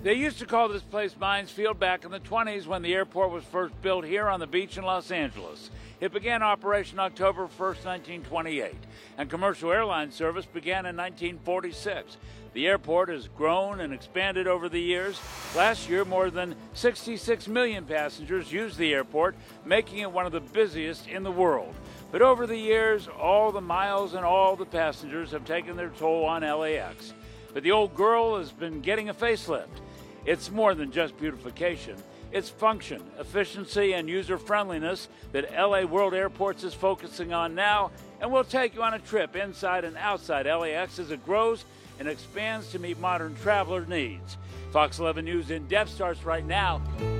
They used to call this place Mines Field back in the 20s when the airport was first built here on the beach in Los Angeles. It began operation October 1st, 1928, and commercial airline service began in 1946. The airport has grown and expanded over the years. Last year, more than 66 million passengers used the airport, making it one of the busiest in the world. But over the years, all the miles and all the passengers have taken their toll on LAX. But the old girl has been getting a facelift. It's more than just beautification. It's function, efficiency, and user-friendliness that LA World Airports is focusing on now, and we'll take you on a trip inside and outside LAX as it grows and expands to meet modern traveler needs. Fox 11 News In Depth starts right now.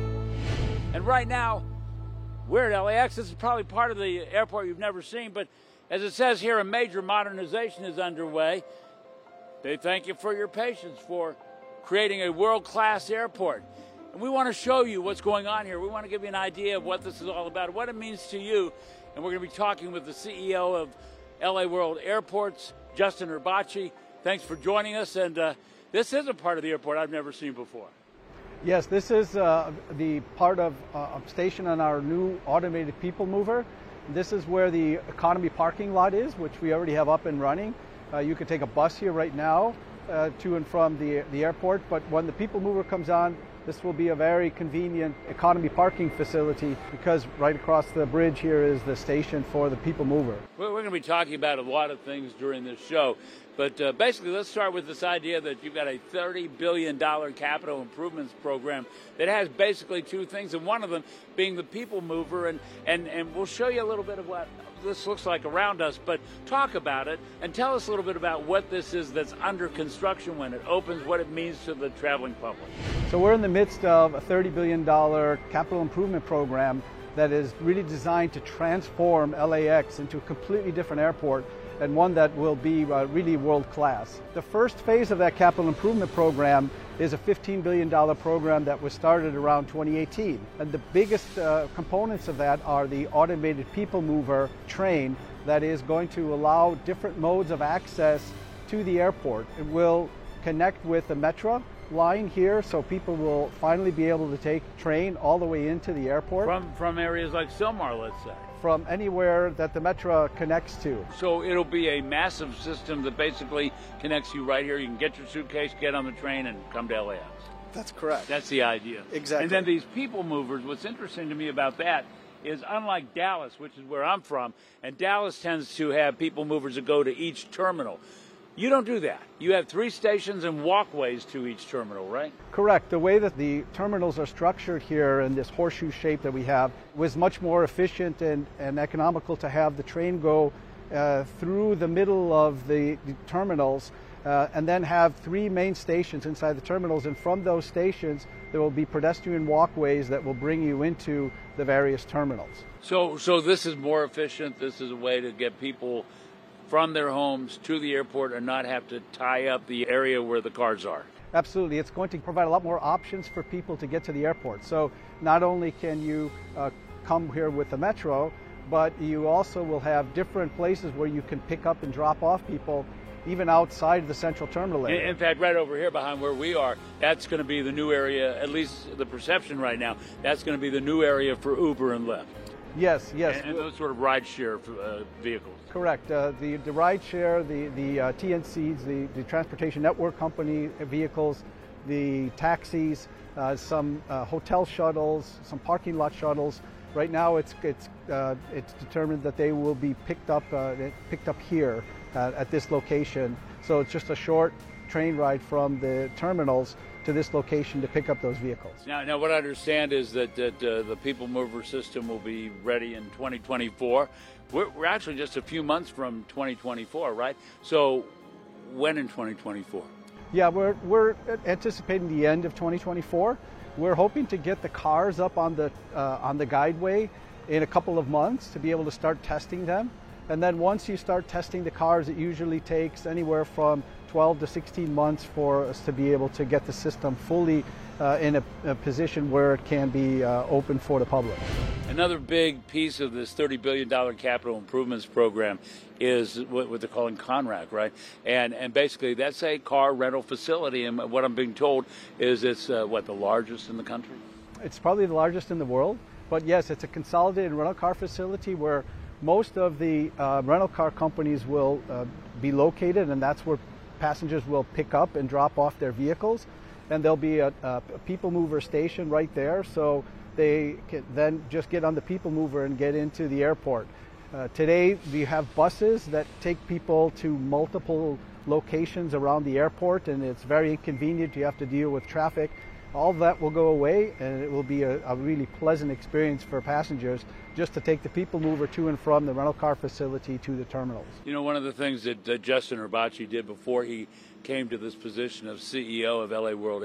And right now, we're at LAX. This is probably part of the airport you've never seen, but as it says here, a major modernization is underway. They thank you for your patience for creating a world-class airport. And we want to show you what's going on here. We want to give you an idea of what this is all about, what it means to you. And we're going to be talking with the CEO of LA World Airports, Justin Urbacci. Thanks for joining us. And this is a part of the airport I've never seen before. Yes, this is the part of a station on our new automated people mover. This is where the economy parking lot is, which we already have up and running. You could take a bus here right now to and from the airport, but when the people mover comes on, this will be a very convenient economy parking facility because right across the bridge here is the station for the people mover. We're going to be talking about a lot of things during this show, but basically let's start with this idea that you've got a $30 billion capital improvements program that has basically two things, and one of them being the people mover, and we'll show you a little bit of what this looks like around us, but talk about it and tell us a little bit about what this is that's under construction when it opens, what it means to the traveling public. So we're in the midst of a $30 billion capital improvement program that is really designed to transform LAX into a completely different airport and one that will be really world-class. The first phase of that capital improvement program is a $15 billion program that was started around 2018. And the biggest components of that are the automated people mover train that is going to allow different modes of access to the airport. It will connect with the Metro line here, so people will finally be able to take train all the way into the airport. From areas like Sylmar, let's say. From anywhere that the Metro connects to. So it'll be a massive system that basically connects you right here. You can get your suitcase, get on the train, and come to LAX. That's correct. That's the idea. Exactly. And then these people movers, what's interesting to me about that is unlike Dallas, which is where I'm from, and Dallas tends to have people movers that go to each terminal. You don't do that. You have 3 stations and walkways to each terminal, right? Correct. The way that the terminals are structured here in this horseshoe shape that we have was much more efficient and economical to have the train go through the middle of the terminals and then have 3 main stations inside the terminals. And from those stations, there will be pedestrian walkways that will bring you into the various terminals. So this is more efficient. This is a way to get people from their homes to the airport and not have to tie up the area where the cars are. Absolutely. It's going to provide a lot more options for people to get to the airport. So not only can you come here with the Metro, but you also will have different places where you can pick up and drop off people even outside the central terminal area. In fact, right over here behind where we are, that's going to be the new area, at least the perception right now, that's going to be the new area for Uber and Lyft. Yes. And those sort of ride-share vehicles. Correct. The ride-share, the TNCs, the Transportation Network Company vehicles, the taxis, some hotel shuttles, some parking lot shuttles. Right now, it's determined that they will be picked up here at this location. So it's just a short train ride from the terminals to this location to pick up those vehicles. Now what I understand is that the people mover system will be ready in 2024. We're actually just a few months from 2024, right? So when in 2024? Yeah, we're anticipating the end of 2024. We're hoping to get the cars up on the guideway in a couple of months to be able to start testing them. And then once you start testing the cars, it usually takes anywhere from 12 to 16 months for us to be able to get the system fully in a position where it can be open for the public. Another big piece of this $30 billion capital improvements program is what they're calling CONRAC, right? And basically that's a car rental facility, and what I'm being told is it's the largest in the country? It's probably the largest in the world, but yes, it's a consolidated rental car facility where most of the rental car companies will be located, and that's where passengers will pick up and drop off their vehicles. And there'll be a people mover station right there, so they can then just get on the people mover and get into the airport. Today we have buses that take people to multiple locations around the airport, and it's very inconvenient. You have to deal with traffic. All of that will go away, and it will be a really pleasant experience for passengers just to take the people mover to and from the rental car facility to the terminals. You know, one of the things that Justin Urbacci did before he came to this position of CEO of LA World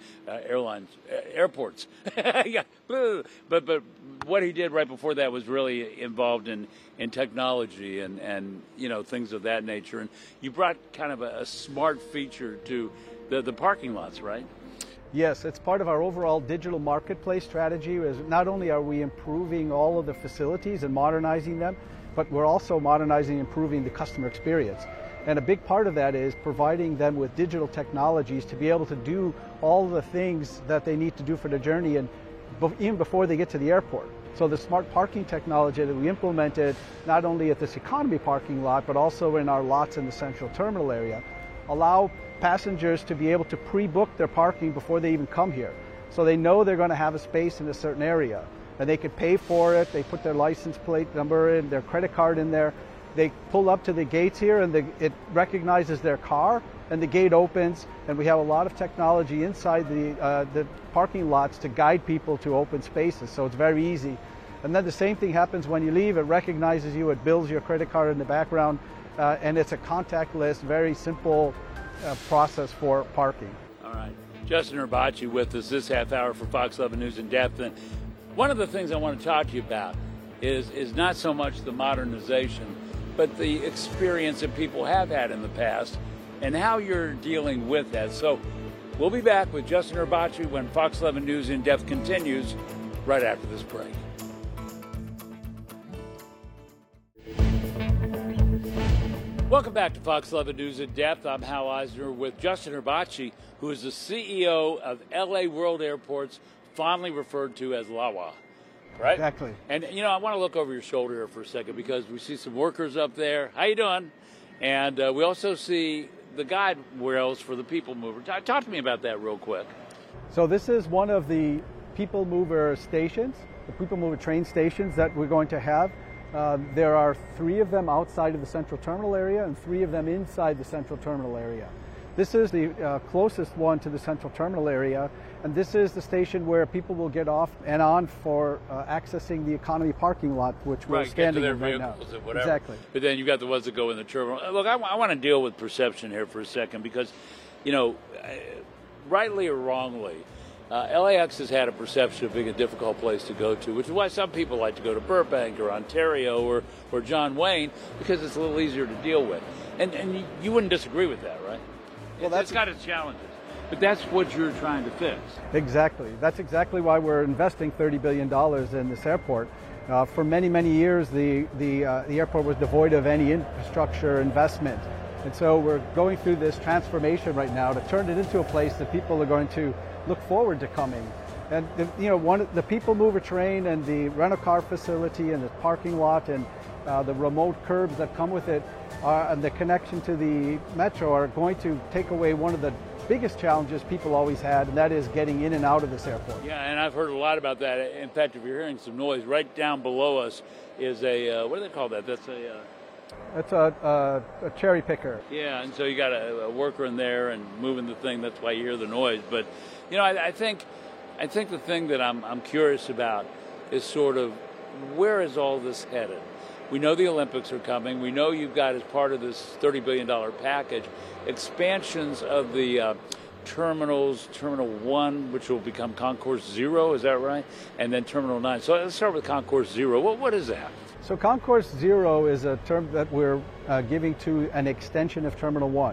Airports. Yeah, but what he did right before that was really involved in technology and things of that nature. And you brought kind of a smart feature to the parking lots, right? Yes, it's part of our overall digital marketplace strategy. Is not only are we improving all of the facilities and modernizing them, but we're also modernizing and improving the customer experience. And a big part of that is providing them with digital technologies to be able to do all the things that they need to do for their journey, and even before they get to the airport. So the smart parking technology that we implemented not only at this economy parking lot, but also in our lots in the central terminal area, allow passengers to be able to pre-book their parking before they even come here. So they know they're going to have a space in a certain area, and they can pay for it. They put their license plate number in, their credit card in there. They pull up to the gates here, and it recognizes their car, and the gate opens, and we have a lot of technology inside the parking lots to guide people to open spaces, so it's very easy. And then the same thing happens when you leave. It recognizes you, it bills your credit card in the background, and it's a contactless, very simple process for parking. All right. Justin Urbacci with us this half hour for Fox 11 News in Depth. And one of the things I want to talk to you about is not so much the modernization, but the experience that people have had in the past and how you're dealing with that. So we'll be back with Justin Urbacci when Fox 11 News in Depth continues right after this break. Welcome back to Fox 11 News in Depth. I'm Hal Eisner with Justin Urbacci, who is the CEO of LA World Airports, fondly referred to as LAWA, right? Exactly. And, I want to look over your shoulder here for a second because we see some workers up there. How you doing? And we also see the guide rails for the people mover. Talk to me about that real quick. So this is one of the people mover stations, the people mover train stations that we're going to have. There are 3 of them outside of the central terminal area and 3 of them inside the central terminal area. This is the closest one to the central terminal area, and this is the station where people will get off and on for accessing the economy parking lot, which we're standing in right now. Exactly. But then you've got the ones that go in the terminal. Look, I want to deal with perception here for a second because, rightly or wrongly, LAX has had a perception of being a difficult place to go to, which is why some people like to go to Burbank or Ontario or John Wayne, because it's a little easier to deal with. And you wouldn't disagree with that, right? Well, it's got its challenges, but that's what you're trying to fix. Exactly. That's exactly why we're investing $30 billion in this airport. For many, many years, the airport was devoid of any infrastructure investment. And so we're going through this transformation right now to turn it into a place that people are going to look forward to coming. And the people mover train and the rental car facility and the parking lot and the remote curbs that come with it and the connection to the metro are going to take away one of the biggest challenges people always had, and that is getting in and out of this airport. Yeah, and I've heard a lot about that. In fact, if you're hearing some noise, right down below us is a, what do they call that? That's a... It's a cherry picker. Yeah, and so you got a worker in there and moving the thing. That's why you hear the noise. But I think the thing that I'm curious about is sort of where is all this headed? We know the Olympics are coming. We know you've got, as part of this $30 billion package, expansions of the terminals, Terminal 1, which will become Concourse 0, is that right? And then Terminal 9. So let's start with Concourse 0. What is that? So Concourse 0 is a term that we're giving to an extension of Terminal 1.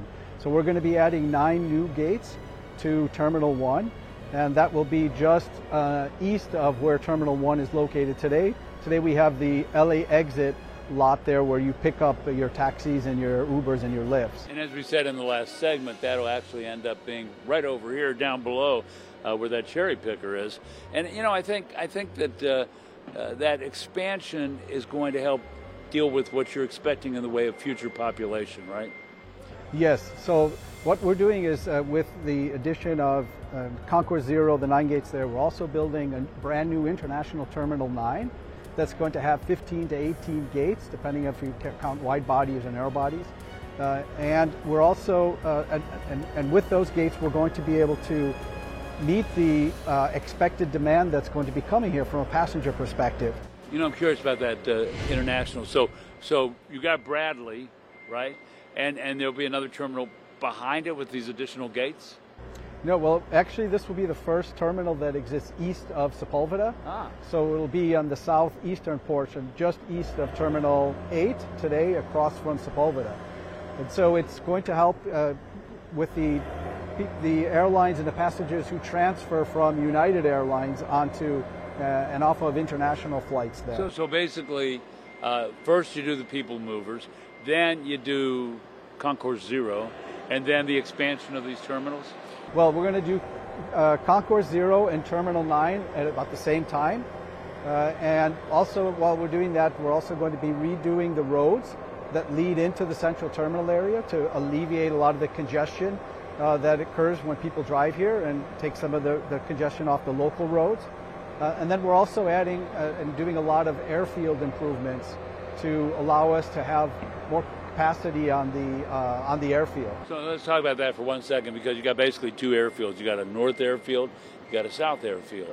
So we're going to be adding 9 new gates to Terminal 1, and that will be just east of where Terminal 1 is located today. Today we have the LA exit lot there where you pick up your taxis and your Ubers and your Lyfts. And as we said in the last segment, that'll actually end up being right over here down below where that cherry picker is. And you know, I think that that expansion is going to help deal with what you're expecting in the way of future population, right? Yes. So what we're doing is with the addition of Concourse Zero, the 9 gates there, we're also building a brand new International Terminal 9 that's going to have 15 to 18 gates, depending if you count wide bodies and narrow bodies. And we're also, and with those gates, we're going to be able to meet the expected demand that's going to be coming here from a passenger perspective. You know, I'm curious about that international. So you got Bradley, right? And there'll be another terminal behind it with these additional gates? No, well, actually, this will be the first terminal that exists east of Sepulveda. So it'll be on the southeastern portion, just east of Terminal 8 today, across from Sepulveda. And so it's going to help with the airlines and the passengers who transfer from United Airlines onto and off of international flights there. So basically, first you do the people movers, then you do Concourse Zero, and then the expansion of these terminals? Well, we're going to do Concourse Zero and Terminal 9 at about the same time. And also, while we're doing that, we're also going to be redoing the roads that lead into the central terminal area to alleviate a lot of the congestion that occurs when people drive here and take some of the congestion off the local roads. And then we're also adding and doing a lot of airfield improvements to allow us to have more capacity on the airfield. So let's talk about that for 1 second, because you got basically 2 airfields. You got a north airfield, you got a south airfield,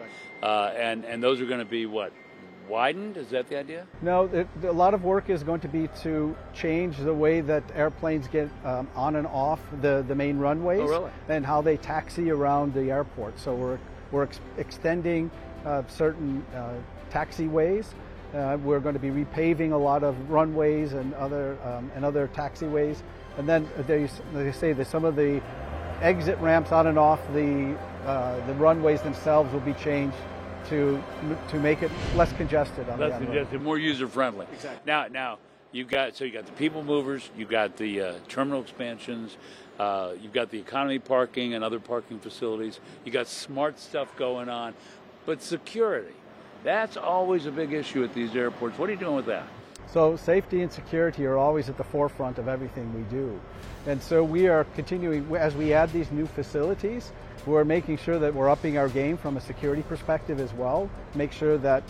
and those are going to be what, widened? Is that the idea? No, a lot of work is going to be to change the way that airplanes get on and off the main runways. Oh, really? And how they taxi around the airport. So we're extending certain taxiways. We're going to be repaving a lot of runways and other taxiways, and then they say that some of the exit ramps on and off the runways themselves will be changed to make it less congested. Less congested, more user friendly. Exactly. Now you got the people movers, you got the terminal expansions, you've got the economy parking and other parking facilities. You got smart stuff going on, but security. That's always a big issue at these airports. What are you doing with that? So safety and security are always at the forefront of everything we do. And so we are continuing, as we add these new facilities, we're making sure that we're upping our game from a security perspective as well. Make sure that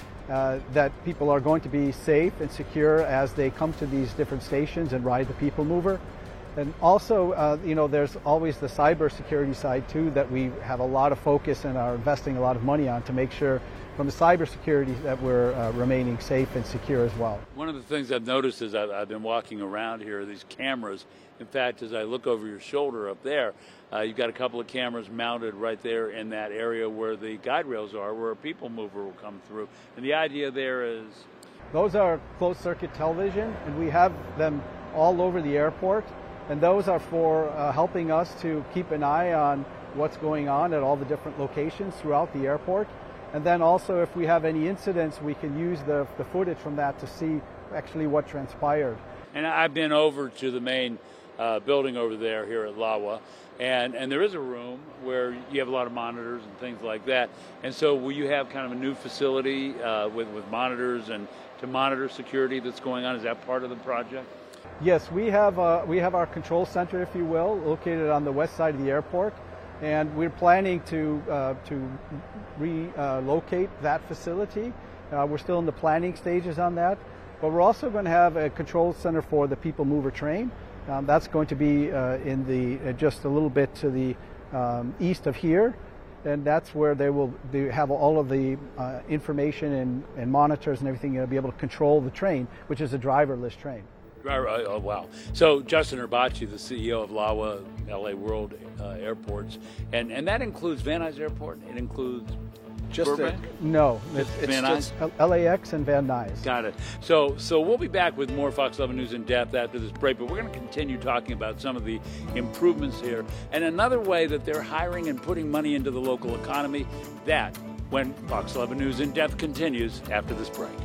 people are going to be safe and secure as they come to these different stations and ride the people mover. And also, there's always the cybersecurity side too that we have a lot of focus and are investing a lot of money on to make sure from the cybersecurity that we're remaining safe and secure as well. One of the things I've noticed as I've been walking around here are these cameras. In fact, as I look over your shoulder up there, you've got a couple of cameras mounted right there in that area where the guide rails are, where a people mover will come through. And the idea there is? Those are closed circuit television, and we have them all over the airport. And those are for helping us to keep an eye on what's going on at all the different locations throughout the airport. And then also, if we have any incidents, we can use the footage from that to see actually what transpired. And I've been over to the main building over there here at LAWA, and there is a room where you have a lot of monitors and things like that. And so will you have kind of a new facility with monitors and to monitor security that's going on? Is that part of the project? Yes, we have our control center, if you will, located on the west side of the airport. And we're planning to relocate that facility. We're still in the planning stages on that, but we're also going to have a control center for the people mover train. That's going to be in the just a little bit to the east of here, and that's where they have all of the information and monitors and everything to be able to control the train, which is a driverless train. Oh, wow. So Justin Urbacci, the CEO of LAWA, LA World Airports, and that includes Van Nuys Airport, it includes Burbank? No, Just it's Van just LAX and Van Nuys. Got it. So we'll be back with more Fox 11 News in depth after this break, but we're going to continue talking about some of the improvements here and another way that they're hiring and putting money into the local economy. That when Fox 11 News in depth continues after this break.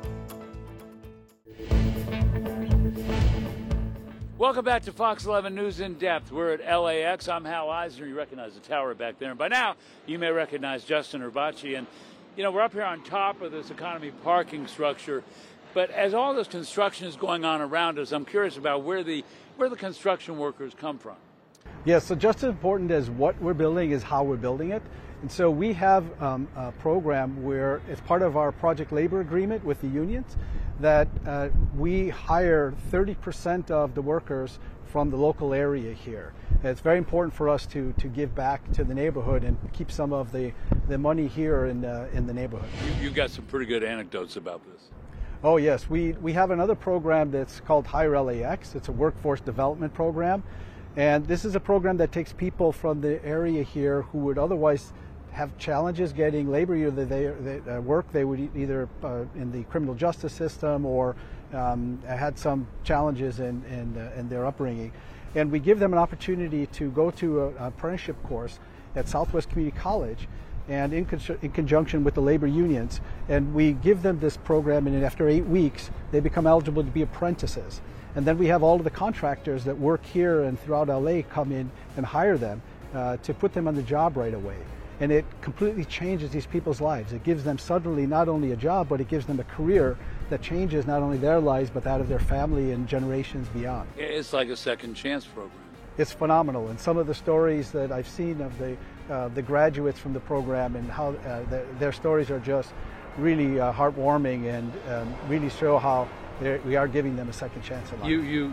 Welcome back to Fox 11 News in Depth. We're at LAX. I'm Hal Eisner. You recognize the tower back there. And by now, you may recognize Justin Urbacci. And, you know, we're up here on top of this economy parking structure. But as all this construction is going on around us, I'm curious about where the construction workers come from. Yeah, so just as important as what we're building is how we're building it. And so we have a program where it's part of our project labor agreement with the unions that we hire 30% of the workers from the local area here. And it's very important for us to give back to the neighborhood and keep some of the money here in the neighborhood. You've got some pretty good anecdotes about this. Oh yes, we have another program that's called Hire LAX. It's a workforce development program. And this is a program that takes people from the area here who would otherwise have challenges getting labor. Either they work, they would either in the criminal justice system or had some challenges in their upbringing. And we give them an opportunity to go to an apprenticeship course at Southwest Community College and in conjunction with the labor unions. And we give them this program, and after 8 weeks, they become eligible to be apprentices. And then we have all of the contractors that work here and throughout LA come in and hire them to put them on the job right away. And it completely changes these people's lives. It gives them suddenly not only a job, but it gives them a career that changes not only their lives, but that of their family and generations beyond. It's like a second chance program. It's phenomenal. And some of the stories that I've seen of the graduates from the program and how their stories are just really heartwarming and really show how we are giving them a second chance in life. You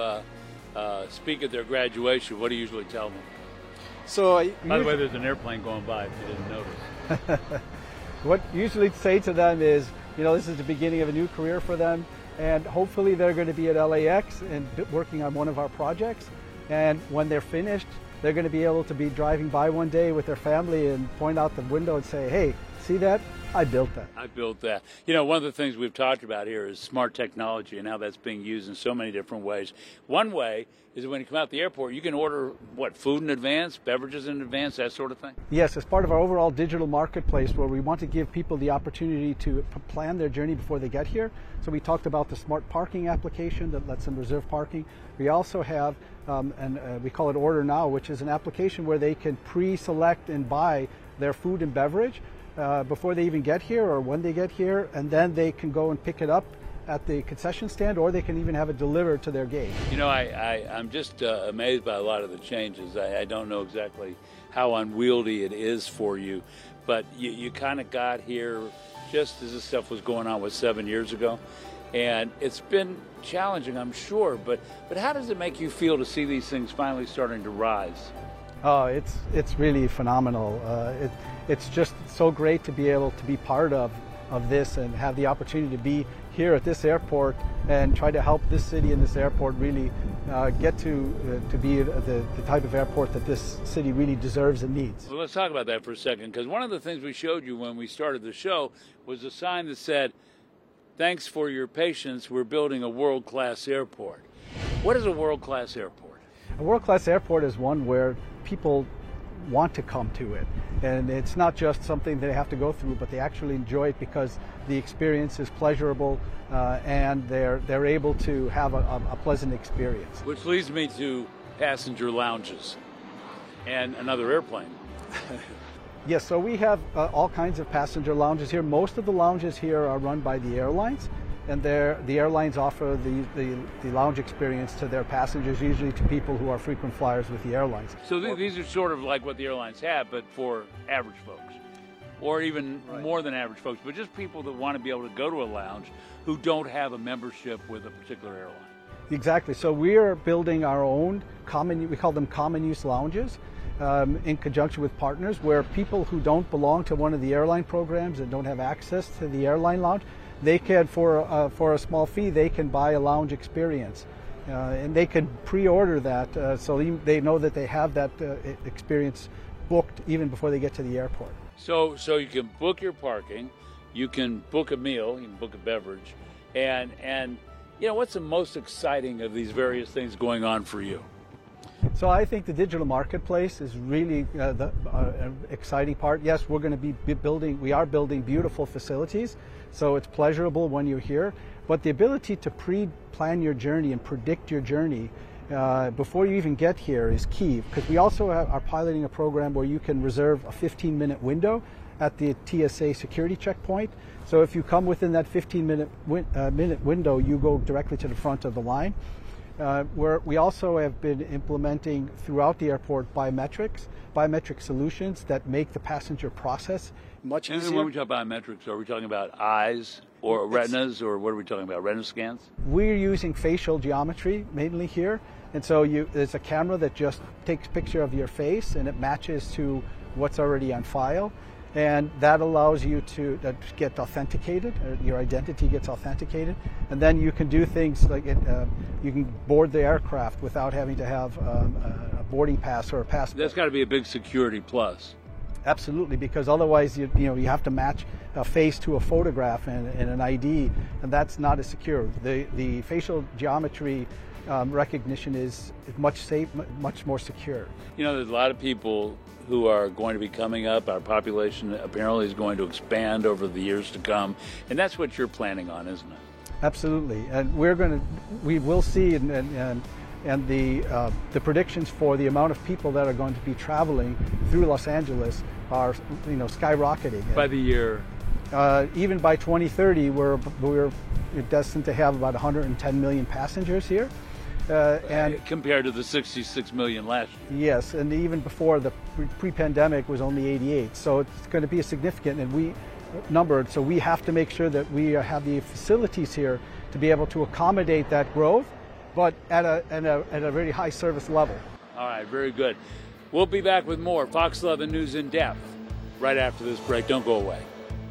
speak at their graduation. What do you usually tell them? So, by the way, there's an airplane going by if you didn't notice. What I usually say to them is, you know, this is the beginning of a new career for them, and hopefully they're going to be at LAX and working on one of our projects. And when they're finished, they're going to be able to be driving by one day with their family and point out the window and say, hey, see that? I built that. I built that. You know, one of the things we've talked about here is smart technology and how that's being used in so many different ways. One way is that when you come out the airport, you can order, food in advance, beverages in advance, that sort of thing? Yes, as part of our overall digital marketplace where we want to give people the opportunity to plan their journey before they get here. So we talked about the smart parking application that lets them reserve parking. We also have, we call it Order Now, which is an application where they can pre-select and buy their food and beverage before they even get here or when they get here, and then they can go and pick it up at the concession stand, or they can even have it delivered to their gate. You know, I'm just amazed by a lot of the changes. I don't know exactly how unwieldy it is for you, but you kind of got here just as this stuff was going on 7 years ago, and it's been challenging, I'm sure, but how does it make you feel to see these things finally starting to rise? Oh, it's really phenomenal. It's just so great to be able to be part of this and have the opportunity to be here at this airport and try to help this city and this airport really get to be the type of airport that this city really deserves and needs. Well, let's talk about that for a second, because one of the things we showed you when we started the show was a sign that said, "Thanks for your patience, we're building a world-class airport." What is a world-class airport? A world-class airport is one where people want to come to it, and it's not just something they have to go through, but they actually enjoy it because the experience is pleasurable and they're able to have a pleasant experience. Which leads me to passenger lounges and another airplane. Yes, so we have all kinds of passenger lounges here. Most of the lounges here are run by the airlines, and the airlines offer the lounge experience to their passengers, usually to people who are frequent flyers with the airlines. So these are sort of like what the airlines have, but for average folks, or even more than average folks, but just people that want to be able to go to a lounge who don't have a membership with a particular airline. Exactly. So we are building our own we call them common use lounges, in conjunction with partners, where people who don't belong to one of the airline programs and don't have access to the airline lounge, they can, for a small fee, they can buy a lounge experience, and they can pre-order that, so they know that they have that experience booked even before they get to the airport. So you can book your parking, you can book a meal, you can book a beverage, and what's the most exciting of these various things going on for you? So I think the digital marketplace is really the exciting part. Yes, we're going to we are building beautiful facilities, so it's pleasurable when you're here, but the ability to pre-plan your journey and predict your journey before you even get here is key, because we also are piloting a program where you can reserve a 15-minute window at the TSA security checkpoint. So if you come within that 15-minute window, you go directly to the front of the line. We also have been implementing throughout the airport biometric solutions that make the passenger process much easier. And when we talk about biometrics, are we talking about eyes or retinas, or what are we talking about, retina scans? We're using facial geometry mainly here. And so there's a camera that just takes a picture of your face and it matches to what's already on file. And that allows you to get authenticated, your identity gets authenticated. And then you can do things like you can board the aircraft without having to have a boarding pass or a passport. That's got to be a big security plus. Absolutely, because otherwise you have to match a face to a photograph and an ID, and that's not as secure. The facial geometry recognition is much more secure. There's a lot of people who are going to be coming up. Our population apparently is going to expand over the years to come, and that's what you're planning on, isn't it? Absolutely, and we will see, and the predictions for the amount of people that are going to be traveling through Los Angeles are skyrocketing. By the year, even by 2030, we're destined to have about 110 million passengers here. And compared to the 66 million last year. Yes, and even before the pre-pandemic was only 88. So it's going to be a significant number. So we have to make sure that we have the facilities here to be able to accommodate that growth, but at a very high service level. All right, very good. We'll be back with more Fox 11 News in Depth right after this break. Don't go away.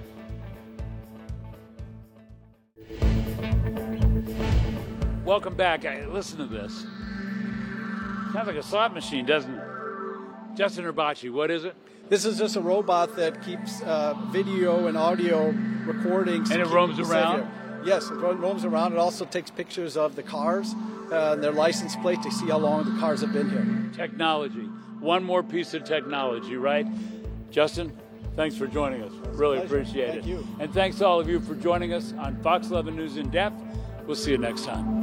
Welcome back. Listen to this. Sounds like a slot machine, doesn't it? Justin Urbachi, what is it? This is just a robot that keeps video and audio recordings. And it roams around? Yes, it roams around. It also takes pictures of the cars and their license plate to see how long the cars have been here. Technology. One more piece of technology, right? Justin, thanks for joining us. Really appreciate it. Thank you. And thanks to all of you for joining us on Fox 11 News in Depth. We'll see you next time.